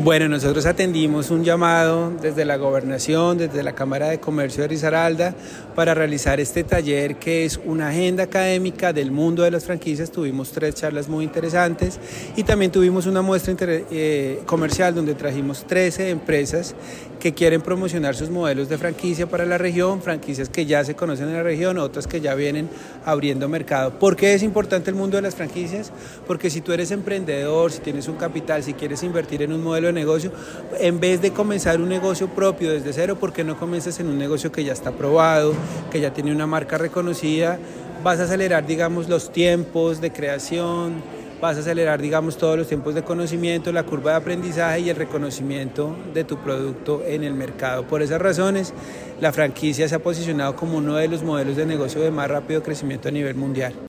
Bueno, nosotros atendimos un llamado desde la Gobernación, desde la Cámara de Comercio de Risaralda, para realizar este taller que es una agenda académica del mundo de las franquicias. Tuvimos 3 charlas muy interesantes y también tuvimos una muestra comercial donde trajimos 13 empresas que quieren promocionar sus modelos de franquicia para la región, franquicias que ya se conocen en la región, otras que ya vienen abriendo mercado. ¿Por qué es importante el mundo de las franquicias? Porque si tú eres emprendedor, si tienes un capital, si quieres invertir en un modelo de negocio, en vez de comenzar un negocio propio desde cero, ¿por qué no comienzas en un negocio que ya está probado, que ya tiene una marca reconocida? Vas a acelerar, digamos, los tiempos de creación, vas a acelerar, digamos, todos los tiempos de conocimiento, la curva de aprendizaje y el reconocimiento de tu producto en el mercado. Por esas razones, la franquicia se ha posicionado como uno de los modelos de negocio de más rápido crecimiento a nivel mundial.